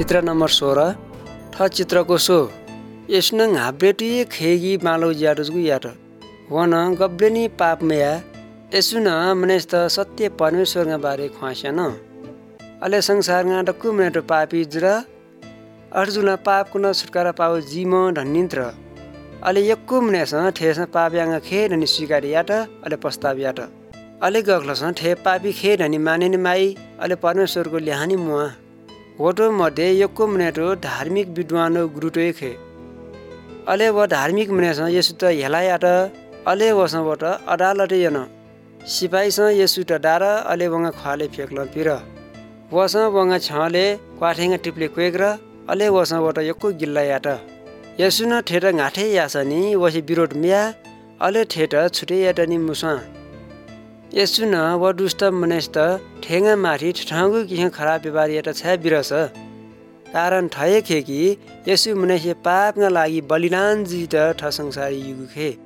चित्र नम्बर 16 ठ चित्रको सो यसनं हाब्रेटी खेगी मालो ज्याडुजगु याट वन गब्लेनी पापमया यसुन मनेस्त सत्य परमेश्वरnga बारे ख्वास्यान अले संसारnga डक्कु मनेटो पापी जुरा अर्जुन पापको न छुटकारा पाउ जीम धन्निन्त्र अले यक्कु मनेस ठेस पाप्याङ खे ननि स्वीकार याट अले पस्ताव याट अले गखलस ठे पापी खे ननि मानेनि माई अले परमेश्वरको ल्याहानी मुआ वटो मध्ये यक्कु मनेटो धार्मिक विद्वान गुरुटो खे अले व धार्मिक मनेस यसु त हेलायाट अले वसबाट अदालत यन सिपाहीस यसु त डार अले वंगा ख्वाले फेक्ल पिर वस वंगा छले क्वाठेंगा टिप्ले क्वेग्र अले वसबाट यक्कु गिल्लायाट यसु न ठेट घाठे यासनी वसी विरोध मिया अले ठेट छुटे याटनी मुसा यसु न व दुष्ट मनेस त ठेंगा माथि ठठांगु किह खराब व्यवहार याट छ बिरस कारण ठये खे कि यसु मनेस पापका लागि बलिदान जित ठ संसारी युग खे।